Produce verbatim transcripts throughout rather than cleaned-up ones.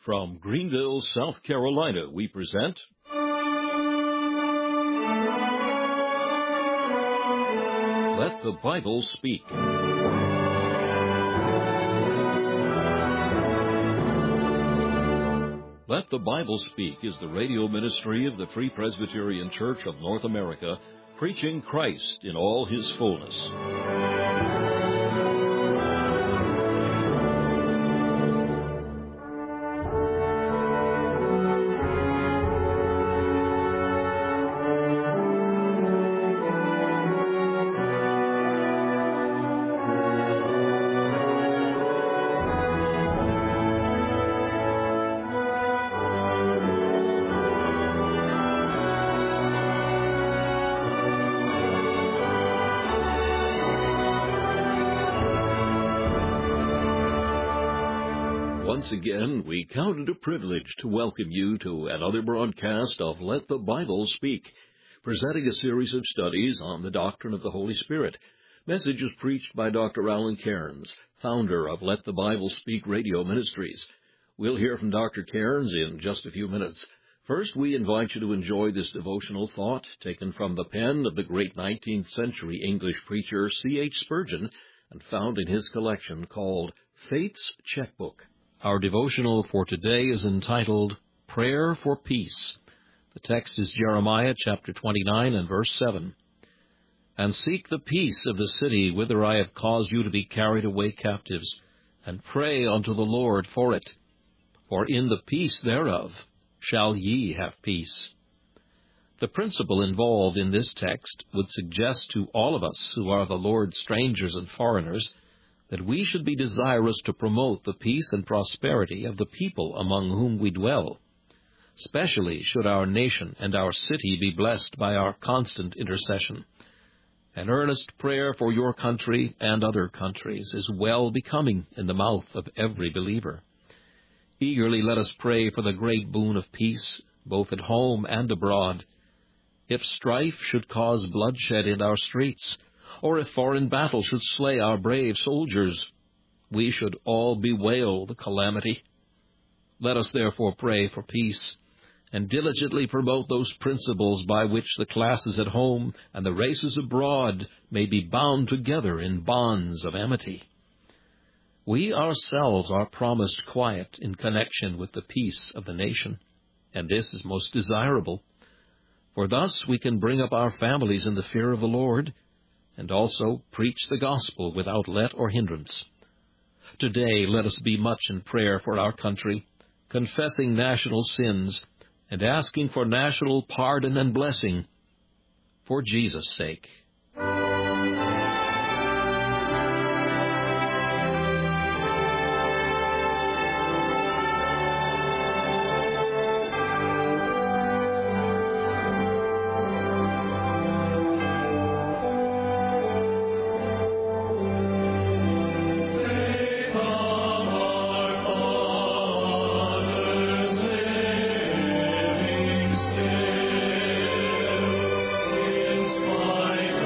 From Greenville, South Carolina, we present Let the Bible Speak. Let the Bible Speak is the radio ministry of the Free Presbyterian Church of North America, preaching Christ in all His fullness. Once again, we count it a privilege to welcome you to another broadcast of Let the Bible Speak, presenting a series of studies on the doctrine of the Holy Spirit. Messages preached by Doctor Alan Cairns, founder of Let the Bible Speak Radio Ministries. We'll hear from Doctor Cairns in just a few minutes. First, we invite you to enjoy this devotional thought taken from the pen of the great nineteenth century English preacher C H Spurgeon and found in his collection called Faith's Checkbook. Our devotional for today is entitled, Prayer for Peace. The text is Jeremiah chapter twenty-nine and verse seven. And seek the peace of the city whither I have caused you to be carried away captives, and pray unto the Lord for it. For in the peace thereof shall ye have peace. The principle involved in this text would suggest to all of us who are the Lord's strangers and foreigners that we should be desirous to promote the peace and prosperity of the people among whom we dwell. Especially should our nation and our city be blessed by our constant intercession. An earnest prayer for your country and other countries is well becoming in the mouth of every believer. Eagerly let us pray for the great boon of peace, both at home and abroad. If strife should cause bloodshed in our streets, or if foreign battle should slay our brave soldiers, we should all bewail the calamity. Let us therefore pray for peace, and diligently promote those principles by which the classes at home and the races abroad may be bound together in bonds of amity. We ourselves are promised quiet in connection with the peace of the nation, and this is most desirable, for thus we can bring up our families in the fear of the Lord, and also preach the gospel without let or hindrance. Today let us be much in prayer for our country, confessing national sins, and asking for national pardon and blessing, for Jesus' sake. Spite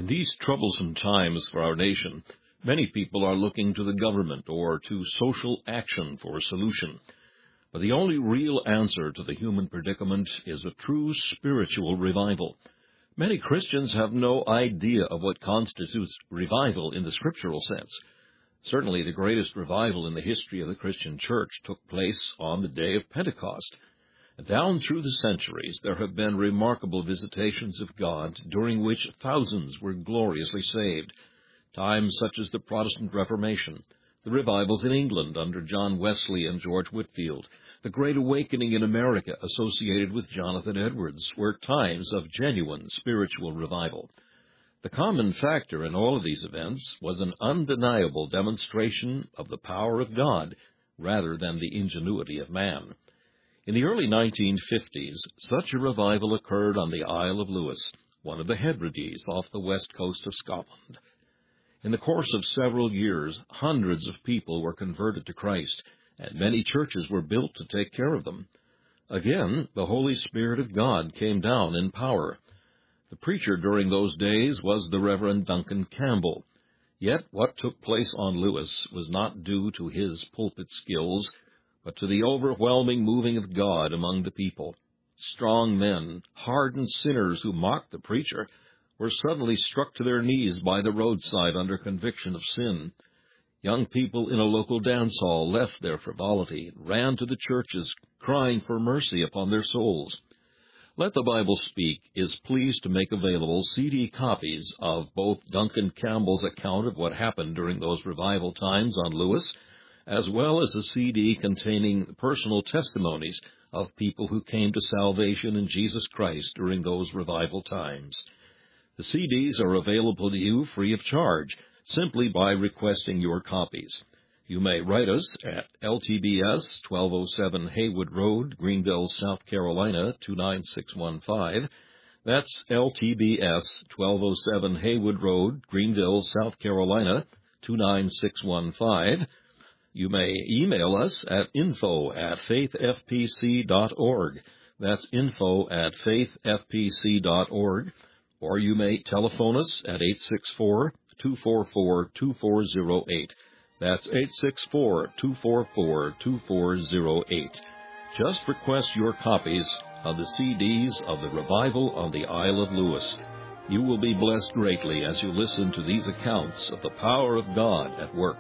In these troublesome times for our nation, many people are looking to the government or to social action for a solution. But the only real answer to the human predicament is a true spiritual revival. Many Christians have no idea of what constitutes revival in the scriptural sense. Certainly the greatest revival in the history of the Christian church took place on the day of Pentecost. Down through the centuries, there have been remarkable visitations of God, during which thousands were gloriously saved. Times such as the Protestant Reformation, the revivals in England under John Wesley and George Whitefield, the Great Awakening in America associated with Jonathan Edwards, were times of genuine spiritual revival. The common factor in all of these events was an undeniable demonstration of the power of God rather than the ingenuity of man. In the early nineteen fifties, such a revival occurred on the Isle of Lewis, one of the Hebrides off the west coast of Scotland. In the course of several years, hundreds of people were converted to Christ, and many churches were built to take care of them. Again, the Holy Spirit of God came down in power. The preacher during those days was the Reverend Duncan Campbell. Yet what took place on Lewis was not due to his pulpit skills, but to the overwhelming moving of God among the people. Strong men, hardened sinners who mocked the preacher, were suddenly struck to their knees by the roadside under conviction of sin. Young people in a local dance hall left their frivolity and ran to the churches, crying for mercy upon their souls. Let the Bible Speak is pleased to make available C D copies of both Duncan Campbell's account of what happened during those revival times on Lewis, as well as a C D containing personal testimonies of people who came to salvation in Jesus Christ during those revival times. The C Ds are available to you free of charge, simply by requesting your copies. You may write us at L T B S, twelve oh seven Haywood Road, Greenville, South Carolina, two nine six one five. That's L T B S, twelve oh seven Haywood Road, Greenville, South Carolina, two nine six one five. You may email us at info at faith f p c dot org. That's info at faith f p c dot org. Or you may telephone us at eight six four, two four four, two four zero eight. That's eight six four, two four four, two four zero eight. Just request your copies of the C Ds of the Revival on the Isle of Lewis. You will be blessed greatly as you listen to these accounts of the power of God at work.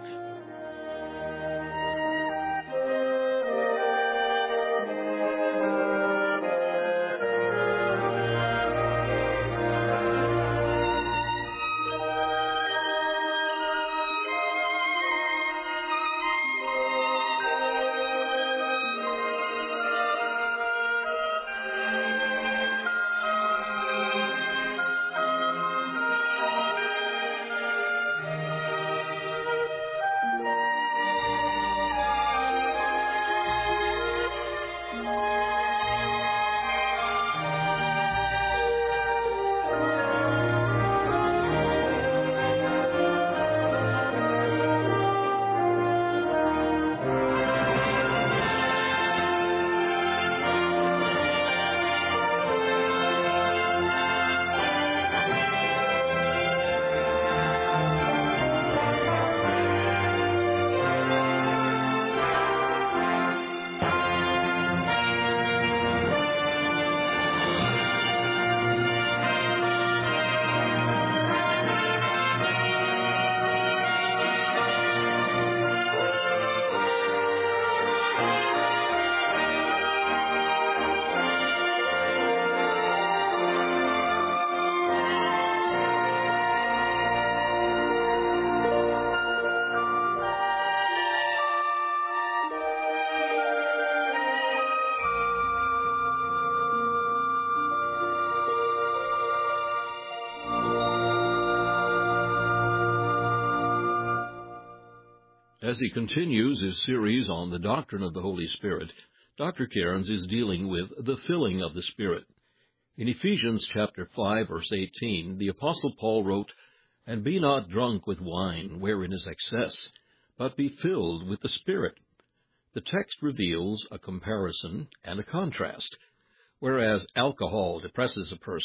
As he continues his series on the doctrine of the Holy Spirit, Doctor Cairns is dealing with the filling of the Spirit. In Ephesians chapter five, verse eighteen, the Apostle Paul wrote, "And be not drunk with wine, wherein is excess, but be filled with the Spirit." The text reveals a comparison and a contrast. Whereas alcohol depresses a person,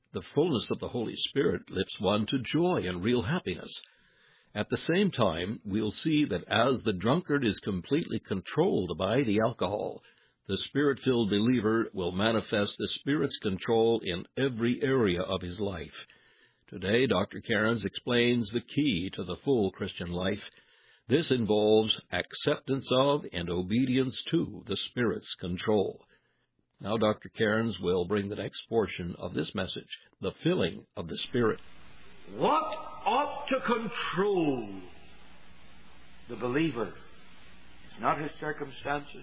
The fullness of the Holy Spirit lifts one to joy and real happiness. At the same time, we'll see that as the drunkard is completely controlled by the alcohol, the Spirit-filled believer will manifest the Spirit's control in every area of his life. Today, Doctor Cairns explains the key to the full Christian life. This involves acceptance of and obedience to the Spirit's control. Now Doctor Cairns will bring the next portion of this message, the filling of the Spirit. What ought to control the believer is not his circumstances.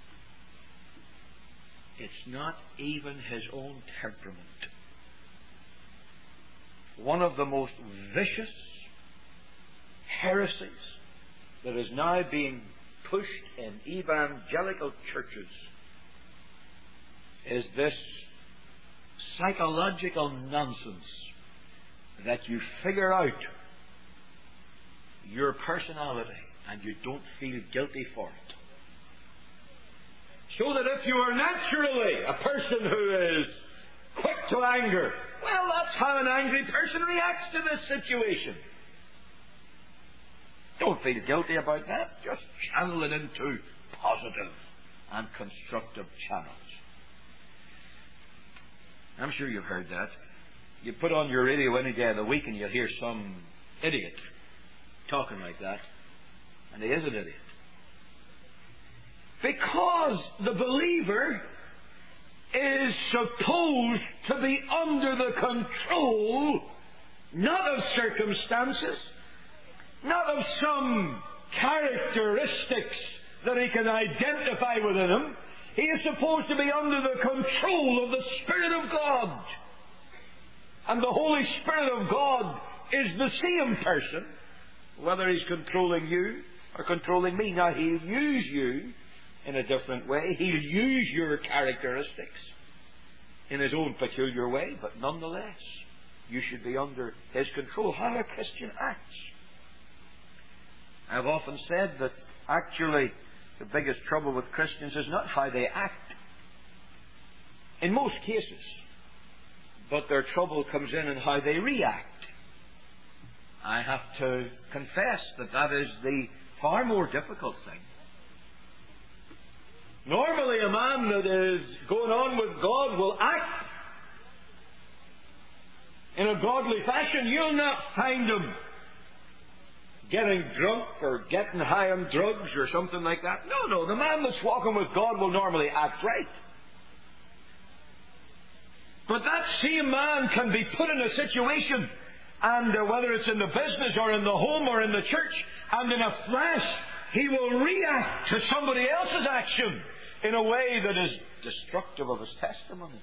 It's not even his own temperament. One of the most vicious heresies that is now being pushed in evangelical churches is this psychological nonsense that you figure out your personality and you don't feel guilty for it. So that if you are naturally a person who is quick to anger, well, that's how an angry person reacts to this situation. Don't feel guilty about that. Just channel it into positive and constructive channels. I'm sure you've heard that. You put on your radio any day of the week and you'll hear some idiot talking like that. And he is an idiot. Because the believer is supposed to be under the control not of circumstances, not of some characteristics that he can identify within him. He is supposed to be under the control of the Spirit of God. And the Holy Spirit of God is the same person, whether he's controlling you or controlling me. Now, he'll use you in a different way. He'll use your characteristics in his own peculiar way, but nonetheless, you should be under his control. How a Christian acts. I've often said that actually the biggest trouble with Christians is not how they act, in most cases, but their trouble comes in in how they react. I have to confess that that is the far more difficult thing. Normally a man that is going on with God will act in a godly fashion. You'll not find him getting drunk or getting high on drugs or something like that. No, no, the man that's walking with God will normally act right. But that same man can be put in a situation, and uh, whether it's in the business or in the home or in the church, and in a flash he will react to somebody else's action in a way that is destructive of his testimony.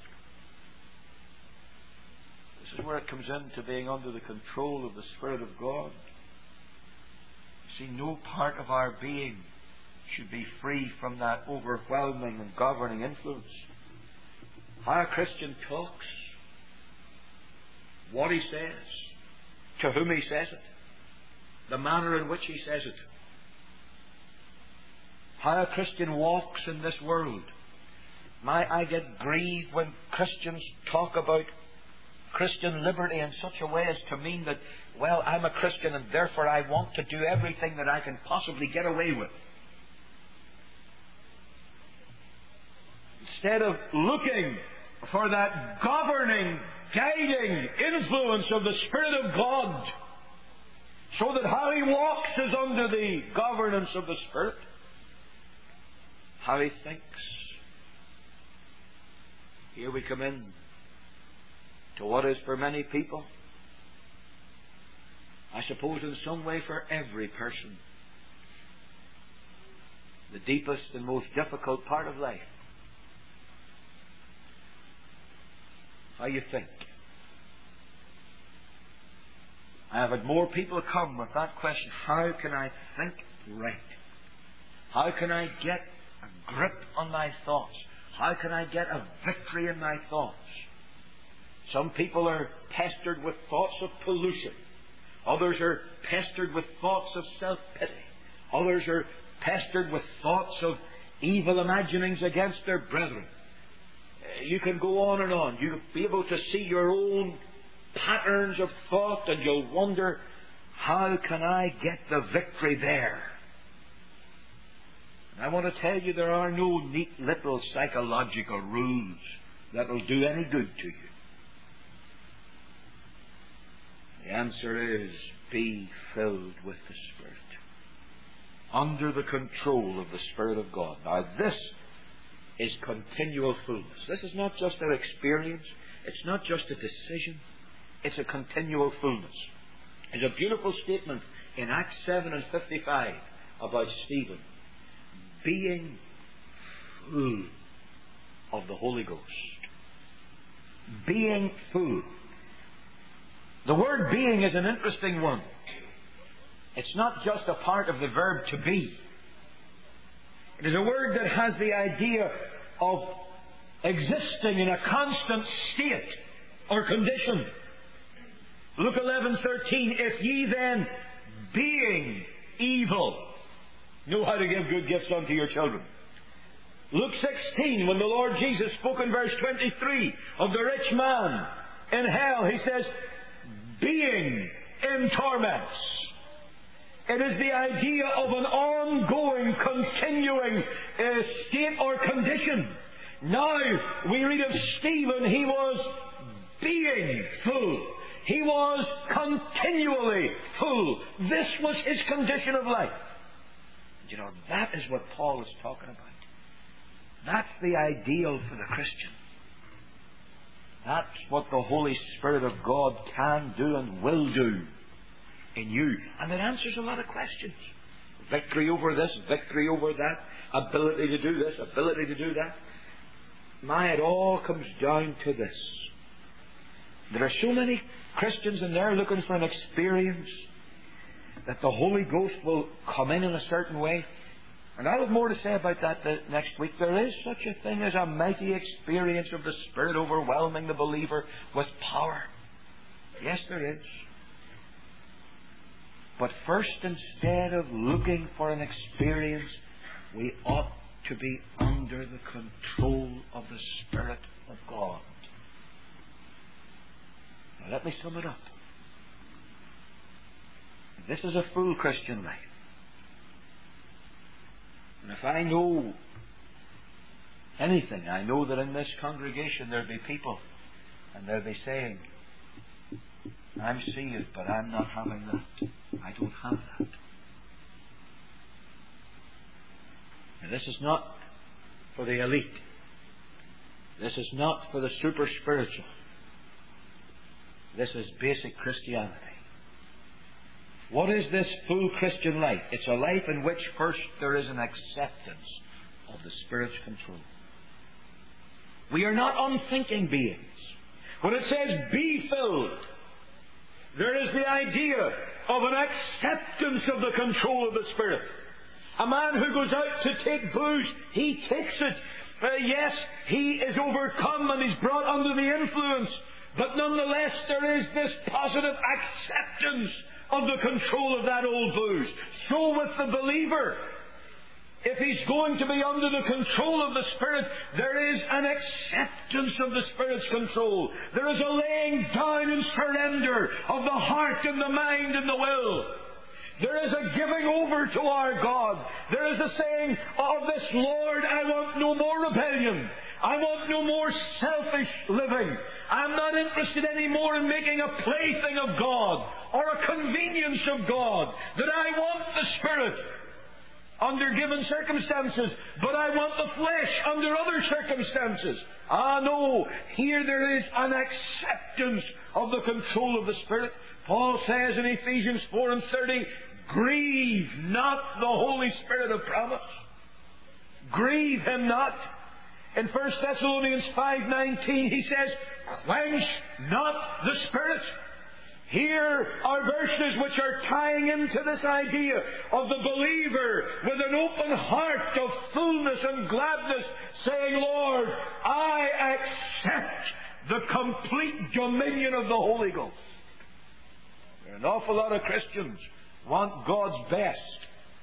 This is where it comes into being under the control of the Spirit of God. See, no part of our being should be free from that overwhelming and governing influence. How a Christian talks, what he says, to whom he says it, the manner in which he says it. How a Christian walks in this world. My, I get grieved when Christians talk about Christian liberty in such a way as to mean that, well, I'm a Christian and therefore I want to do everything that I can possibly get away with. Instead of looking for that governing, guiding influence of the Spirit of God, so that how he walks is under the governance of the Spirit, how he thinks. Here we come in to what is for many people, I suppose in some way for every person, the deepest and most difficult part of life. How you think. I have had more people come with that question: how can I think right? How can I get a grip on my thoughts? How can I get a victory in my thoughts? Some people are pestered with thoughts of pollution. Others are pestered with thoughts of self-pity. Others are pestered with thoughts of evil imaginings against their brethren. you can go on and on. You'll be able to see your own patterns of thought, and you'll wonder, how can I get the victory there? And I want to tell you, there are no neat little psychological rules that will do any good to you. The answer is, be filled with the Spirit, under the control of the Spirit of God. Now, this is continual fullness. This is not just an experience. It's not just a decision. It's a continual fullness. There's a beautiful statement in Acts seven and fifty-five about Stephen being full of the Holy Ghost. Being full. The word being is an interesting one. It's not just a part of the verb to be. It is a word that has the idea of existing in a constant state or condition. Luke eleven thirteen, if ye then, being evil, know how to give good gifts unto your children. Luke sixteen, when the Lord Jesus spoke in verse twenty-three of the rich man in hell, He says, being in torments. It is the idea of an ongoing, continuing uh, state or condition. Now, we read of Stephen, he was being full. He was continually full. This was his condition of life. You know, that is what Paul is talking about. That's the ideal for the Christian. That's what the Holy Spirit of God can do and will do in you. And it answers a lot of questions. Victory over this, victory over that, ability to do this, ability to do that. My, it all comes down to this. There are so many Christians in there looking for an experience that the Holy Ghost will come in in a certain way. And I'll have more to say about that next week. There is such a thing as a mighty experience of the Spirit overwhelming the believer with power. Yes, there is. But first, instead of looking for an experience, we ought to be under the control of the Spirit of God. Now, let me sum it up. This is a full Christian life. And if I know anything, I know that in this congregation there'll be people and they'll be saying, I'm saved, but I'm not having that. I don't have that. Now, this is not for the elite. This is not for the super spiritual. This is basic Christianity. What is this full Christian life? It's a life in which first there is an acceptance of the Spirit's control. We are not unthinking beings. When it says be filled, there is the idea of an acceptance of the control of the Spirit. A man who goes out to take booze, he takes it. Uh, yes, he is overcome and he's brought under the influence. But nonetheless, there is this positive acceptance of the control of that old booze. So with the believer, if he's going to be under the control of the Spirit, there is an acceptance of the Spirit's control. There is a laying down and surrender of the heart and the mind and the will. There is a giving over to our God. There is a saying of this, Lord, I want no more rebellion. I want no more selfish living. I'm not interested anymore in making a plaything of God or a convenience of God. That I want the Spirit under given circumstances, but I want the flesh under other circumstances. Ah, no. Here there is an acceptance of the control of the Spirit. Paul says in Ephesians four and thirty, grieve not the Holy Spirit of promise. Grieve Him not. In First Thessalonians five nineteen, he says, quench not the Spirit. Here are verses which are tying into this idea of the believer with an open heart of fullness and gladness, saying, Lord, I accept the complete dominion of the Holy Ghost. There are an awful lot of Christians want God's best,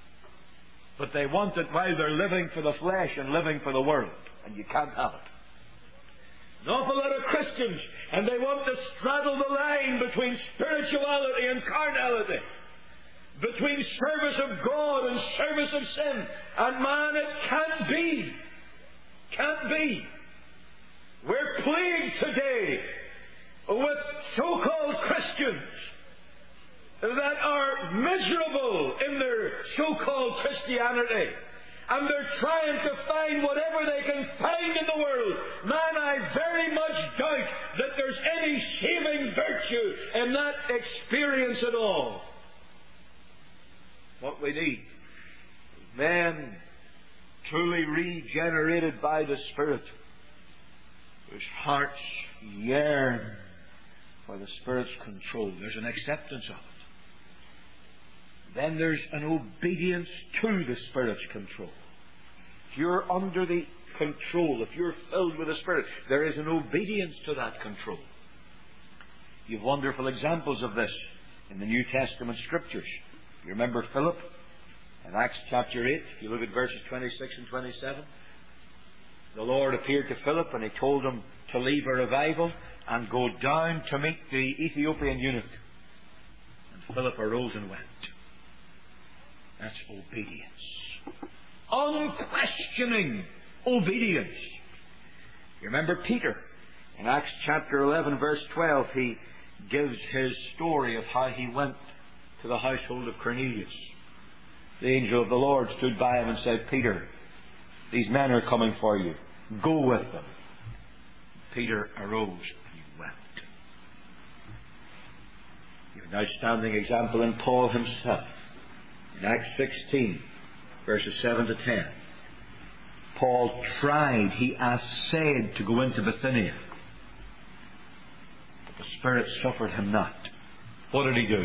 but they want it while they're living for the flesh and living for the world. And you can't have it. An awful lot of Christians, and they want to straddle the line between spirituality and carnality, between service of God and service of sin. And man, it can't be. Can't be. We're plagued today with so-called Christians that are miserable in their so-called Christianity. And they're trying to find whatever they can find in the world. Man, I very much doubt that there's any saving virtue in that experience at all. What we need is men truly regenerated by the Spirit, whose hearts yearn for the Spirit's control. There's an acceptance of it. Then there's an obedience to the Spirit's control. If you're under the control, if you're filled with the Spirit, there is an obedience to that control. You have wonderful examples of this in the New Testament Scriptures. You remember Philip in Acts chapter eight, if you look at verses twenty-six and twenty-seven. The Lord appeared to Philip and He told him to leave a revival and go down to meet the Ethiopian eunuch. And Philip arose and went. That's obedience. Unquestioning obedience. You remember Peter. In Acts chapter eleven, verse twelve, he gives his story of how he went to the household of Cornelius. The angel of the Lord stood by him and said, Peter, these men are coming for you. Go with them. Peter arose and he went. You have an outstanding example in Paul himself. In Acts sixteen, verses seven to ten, Paul tried, he essayed to go into Bithynia, but the Spirit suffered him not. What did he do?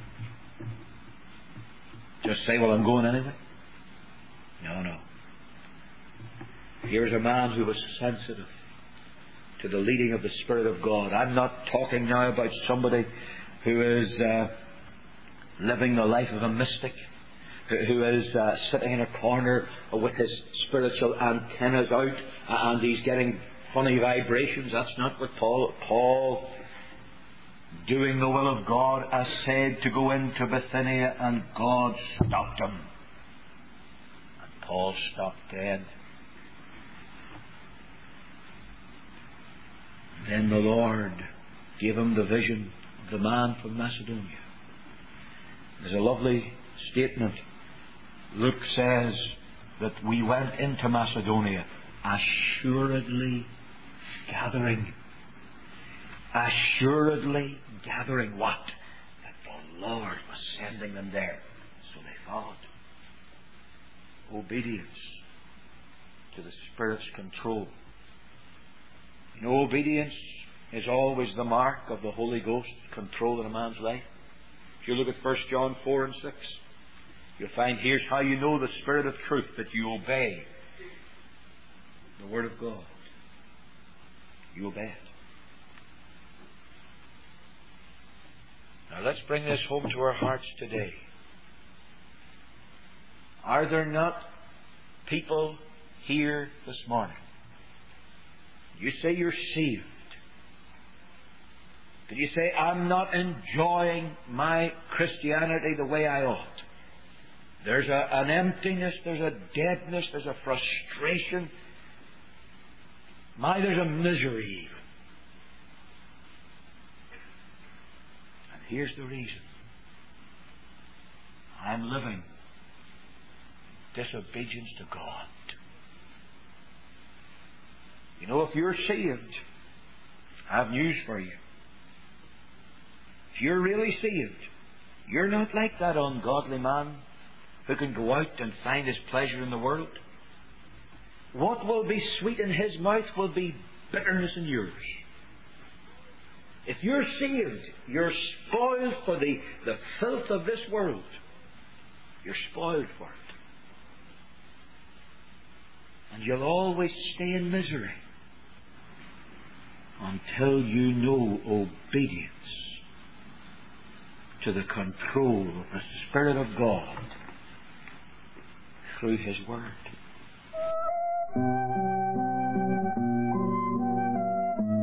Just say, well, I'm going anyway? No, no. Here's a man who was sensitive to the leading of the Spirit of God. I'm not talking now about somebody who is uh, living the life of a mystic, who is uh, sitting in a corner with his spiritual antennas out and he's getting funny vibrations. That's not what Paul... Paul, doing the will of God, essayed to go into Bithynia, and God stopped him. And Paul stopped dead. Then the Lord gave him the vision of the man from Macedonia. There's a lovely statement. Luke says that we went into Macedonia assuredly gathering. Assuredly gathering what? That the Lord was sending them there. So they followed. Obedience to the Spirit's control. You know, obedience is always the mark of the Holy Ghost's control in a man's life. If you look at First John four and six, you'll find here's how you know the Spirit of truth, that you obey the Word of God. You obey it. Now let's bring this home to our hearts today. Are there not people here this morning? You say you're saved. Did you say, I'm not enjoying my Christianity the way I ought? There's a, an emptiness, there's a deadness, there's a frustration. My, there's a misery even. And here's the reason. I'm living in disobedience to God. You know, if you're saved, I have news for you. If you're really saved, you're not like that ungodly man who can go out and find his pleasure in the world. What will be sweet in his mouth will be bitterness in yours. If you're saved, you're spoiled for the, the filth of this world. You're spoiled for it. And you'll always stay in misery until you know obedience to the control of the Spirit of God through His Word.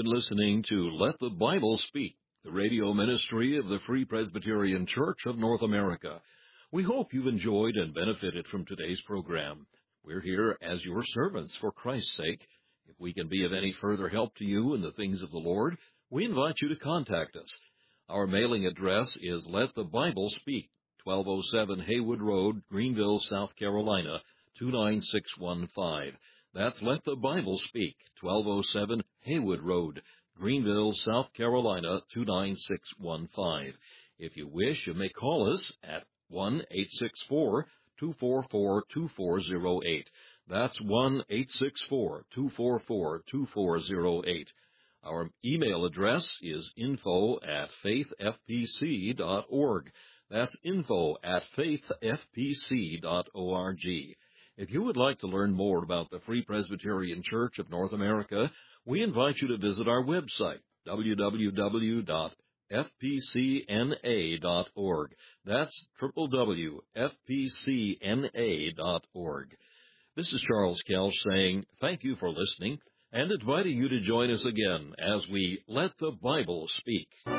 listening to Let the Bible Speak, the radio ministry of the Free Presbyterian Church of North America. We hope you've enjoyed and benefited from today's program. We're here as your servants for Christ's sake. If we can be of any further help to you in the things of the Lord, we invite you to contact us. Our mailing address is Let the Bible Speak, twelve oh seven Haywood Road, Greenville, South Carolina, two nine six one five. That's Let the Bible Speak, twelve oh seven Haywood Road, Greenville, South Carolina, two nine six one five. If you wish, you may call us at one eight six four, two four four, two four zero eight. That's one eight six four, two four four, two four zero eight. Our email address is info at faith f p c dot org. That's info at faith f p c dot org. If you would like to learn more about the Free Presbyterian Church of North America, we invite you to visit our website, w w w dot f p c n a dot org. That's w w w dot f p c n a dot org. This is Charles Kelch saying thank you for listening and inviting you to join us again as we Let the Bible Speak.